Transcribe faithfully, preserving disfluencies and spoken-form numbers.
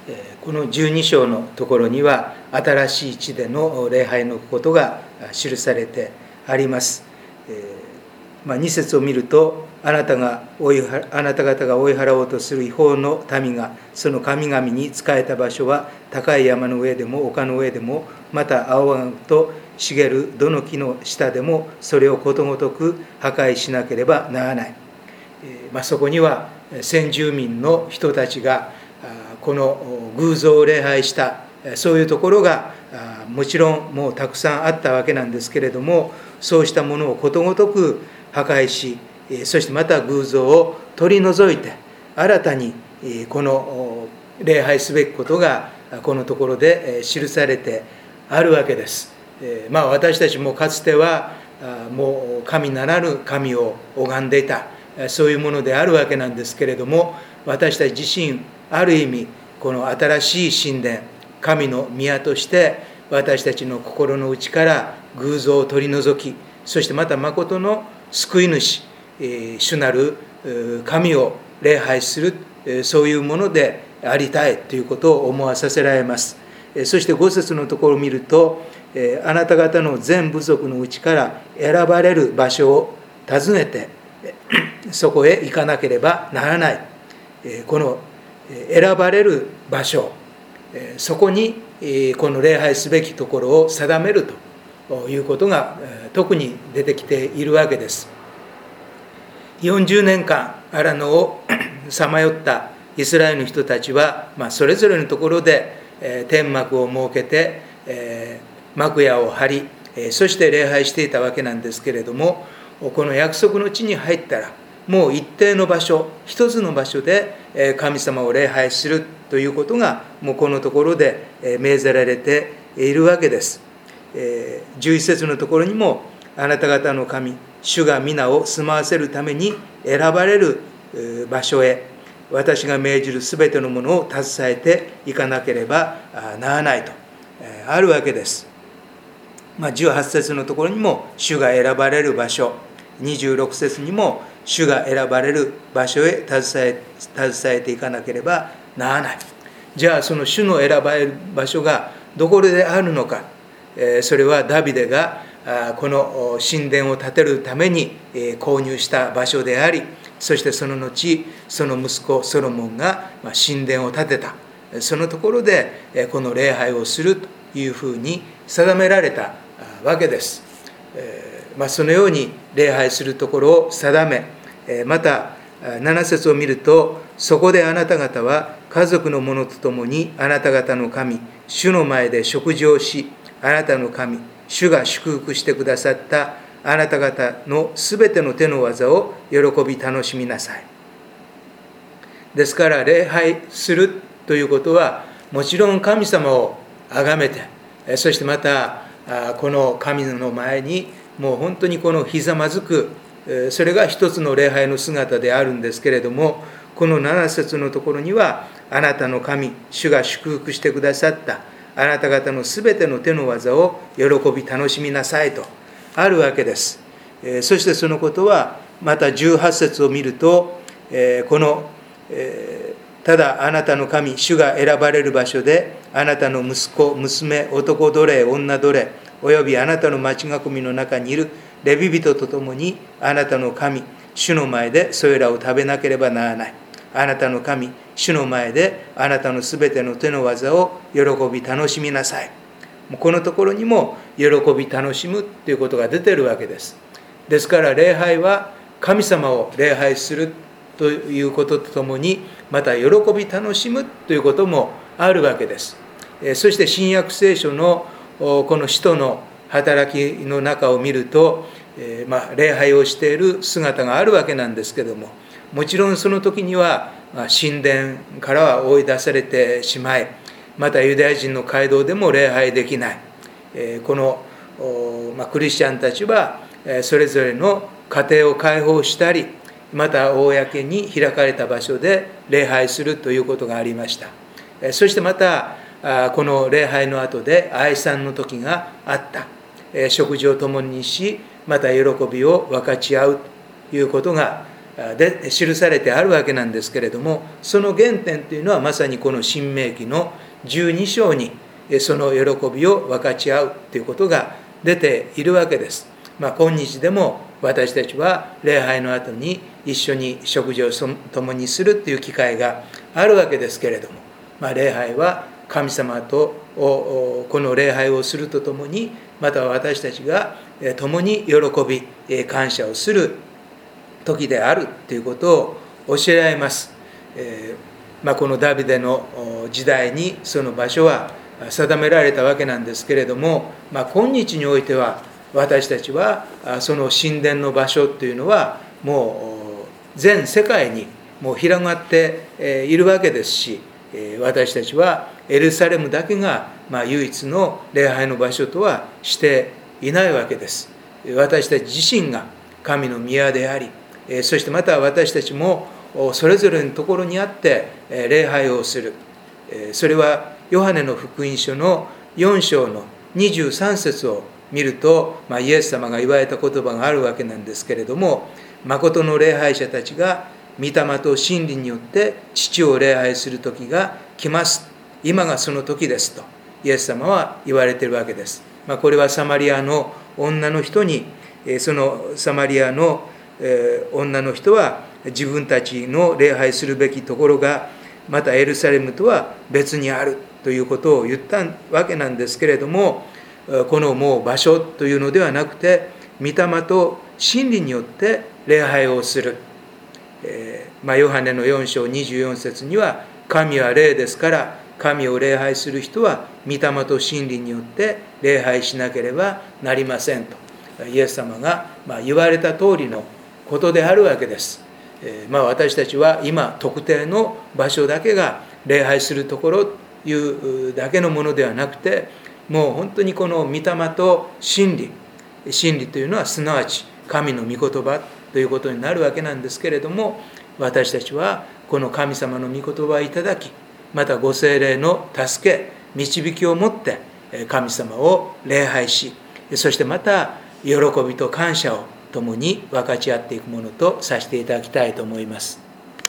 このじゅうに章のところには新しい地での礼拝のことが記されてあります。まあ、に節を見ると、あなたが追いあなた方が追い払おうとする違法の民がその神々に仕えた場所は高い山の上でも丘の上でも、また青々と茂るどの木の下でもそれをことごとく破壊しなければならない。まあ、そこには先住民の人たちがこの偶像を礼拝した、そういうところがもちろんもうたくさんあったわけなんですけれども、そうしたものをことごとく破壊し、そしてまた偶像を取り除いて新たにこの礼拝すべきことがこのところで記されてあるわけです。まあ、私たちもかつてはもう神ならぬ神を拝んでいた、そういうものであるわけなんですけれども、私たち自身ある意味この新しい神殿、神の宮として私たちの心の内から偶像を取り除き、そしてまた誠の救い主、主なる神を礼拝する、そういうものでありたいということを思わさせられます。そしてご節のところを見ると、あなた方の全部族のうちから選ばれる場所を訪ねてそこへ行かなければならない。この選ばれる場所、そこにこの礼拝すべきところを定めるということが特に出てきているわけです。よんじゅうねんかん荒野をさまよったイスラエルの人たちは、まあ、それぞれのところで天幕を設けて幕屋を張り、そして礼拝していたわけなんですけれども、この約束の地に入ったらもう一定の場所、一つの場所で神様を礼拝するということがもうこのところで命ぜられているわけです。じゅういち節のところにも、あなた方の神主が皆を住まわせるために選ばれる場所へ私が命じるすべてのものを携えていかなければならないとあるわけです。まあ、じゅうはち節のところにも主が選ばれる場所、にじゅうろく節にも主が選ばれる場所へ携え、携えていかなければならない。じゃあその主の選ばれる場所がどこであるのか。それはダビデがこの神殿を建てるために購入した場所であり、そしてその後その息子ソロモンが神殿を建てた、そのところでこの礼拝をするというふうに定められたわけです。まあ、そのように礼拝するところを定め、またなな節を見ると、そこであなた方は家族の者と共にあなた方の神主の前で食事をし、あなたの神主が祝福してくださったあなた方のすべての手の技を喜び楽しみなさい。ですから礼拝するということは、もちろん神様を崇めて、そしてまたこの神の前にもう本当にこのひざまずく、それが一つの礼拝の姿であるんですけれども、このなな節のところには、あなたの神主が祝福してくださったあなた方のすべての手の技を喜び楽しみなさいとあるわけです。そしてそのことはまたじゅうはち節を見ると、このただあなたの神主が選ばれる場所であなたの息子娘男奴隷女奴隷およびあなたの町囲みの中にいるレビ人と共にあなたの神主の前でそれらを食べなければならない。あなたの神主の前であなたのすべての手の技を喜び楽しみなさい。このところにも喜び楽しむということが出ているわけです。ですから礼拝は神様を礼拝するということとともに、また喜び楽しむということもあるわけです。そして新約聖書のこの使徒の働きの中を見ると、まあ、礼拝をしている姿があるわけなんですけども、もちろんその時には神殿からは追い出されてしまい、またユダヤ人の街道でも礼拝できない。この、まあ、クリスチャンたちはそれぞれの家庭を開放したり、また公に開かれた場所で礼拝するということがありました。そしてまたこの礼拝の後で愛賛の時があった。食事を共にし、また喜びを分かち合うということがで記されてあるわけなんですけれども、その原点というのはまさにこの申命記のじゅうに章にその喜びを分かち合うということが出ているわけです。まあ、今日でも私たちは礼拝の後に一緒に食事を共にするという機会があるわけですけれども、まあ、礼拝は神様とこの礼拝をするとともに、また私たちが共に喜び感謝をする時であるということを教えられます。えーまあ、このダビデの時代にその場所は定められたわけなんですけれども、まあ、今日においては私たちはその神殿の場所というのはもう全世界にもう広がっているわけですし、私たちはエルサレムだけがまあ唯一の礼拝の場所とはしていないわけです。私たち自身が神の宮であり、そしてまた私たちもそれぞれのところにあって礼拝をする。それはヨハネの福音書のよん章のにじゅうさん節を見ると、まあ、イエス様が言われた言葉があるわけなんですけれども、誠の礼拝者たちが御霊と真理によって父を礼拝する時が来ます。今がその時ですとイエス様は言われているわけです。まあ、これはサマリアの女の人に、そのサマリアの女の人は自分たちの礼拝するべきところがまたエルサレムとは別にあるということを言ったわけなんですけれども、このもう場所というのではなくて、御霊と真理によって礼拝をする。えーまあ、ヨハネのよん章にじゅうよん節には、神は霊ですから神を礼拝する人は御霊と真理によって礼拝しなければなりませんとイエス様がまあ言われた通りのことであるわけです。えーまあ、私たちは今特定の場所だけが礼拝するところというだけのものではなくて、もう本当にこの御霊と真理、真理というのはすなわち神の御言葉ということになるわけなんですけれども、私たちはこの神様の御言葉をいただき、またご聖霊の助け導きをもって神様を礼拝し、そしてまた喜びと感謝を共に分かち合っていくものとさせていただきたいと思います。